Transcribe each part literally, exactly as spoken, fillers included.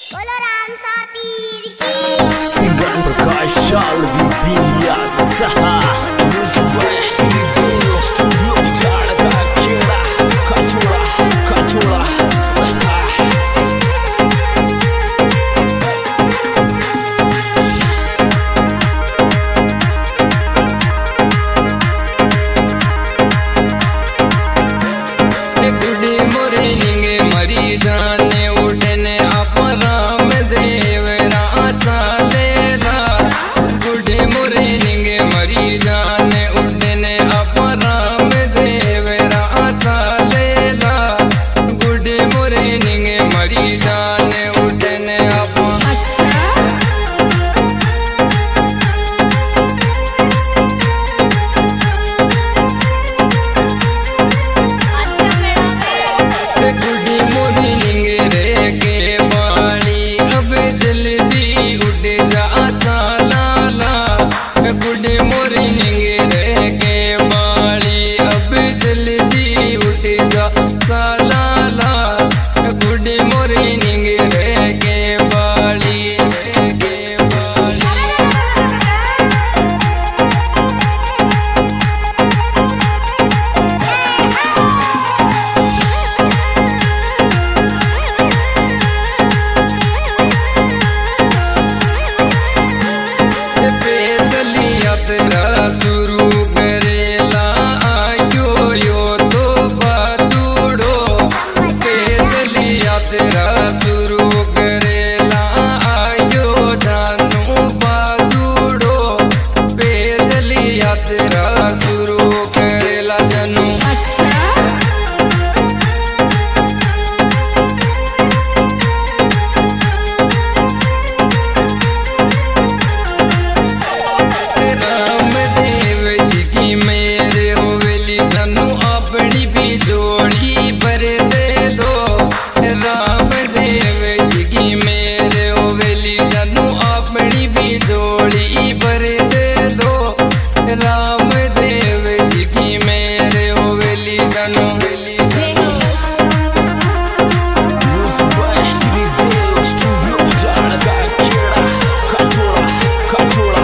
बोलो राम सा पीर की। Singgan berkaca lebih biasa. Music by Studio Studio Bicara Kira Kacura Kacura good morning मरी जाने उठने अपराम देवरा चालेला। गुड मॉर्निंग मरी जाने उठने अपराम देवरा चालेला। गुड मॉर्निंग मरी जाने उठने अपराम यात्रा शुरू करेला आयो यो तो बातूड़ो। पैदल यात्रा शुरू करेला आयो जानू बातूड़ो। पैदल यात्रा शुरू करेला जानू मेरे होवेली जानू अपनी भी जोड़ी पर दे दो। राम देव जी की मेरे होवेली जानू अपनी भी जोड़ी पर दे दो। राम देव जी की मेरे होवेली जानू Music by Studio Studio Bicara Kira Kacura Kacura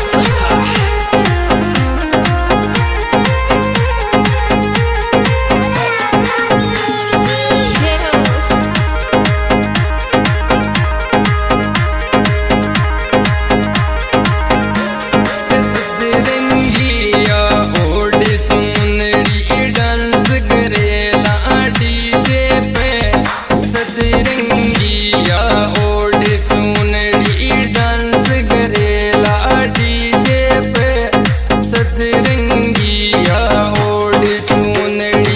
सतरंगिया ओढ़ सुनरी डांस करेला डीजे पे। सतरंगिया ओढ़ सुनरी डांस करेला डीजे पे। सतरंगिया ओढ़ सुनरी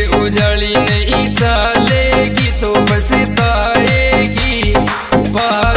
उजाली नहीं चालेगी तो बस ताएगी।